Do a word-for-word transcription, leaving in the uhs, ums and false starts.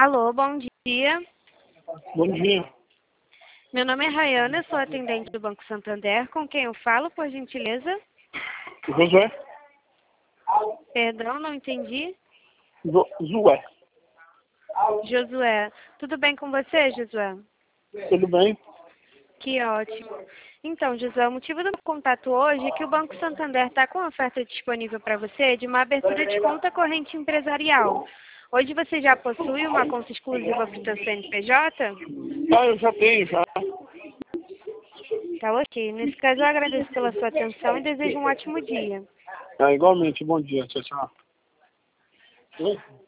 Alô, bom dia. Bom dia. Meu nome é Rayana, eu sou atendente do Banco Santander. Com quem eu falo, por gentileza? Josué? Perdão, não entendi. Jo Josué. Josué. Tudo bem com você, Josué? Tudo bem? Que ótimo. Então, Josué, o motivo do meu contato hoje é que o Banco Santander está com uma oferta disponível para você de uma abertura de conta corrente empresarial. Hoje você já possui uma conta exclusiva para o seu C N P J? Ah, eu já tenho, já. Tá ok. Nesse caso, eu agradeço pela sua atenção e desejo um ótimo dia. Ah, igualmente, bom dia. Tchau, tchau. Oi?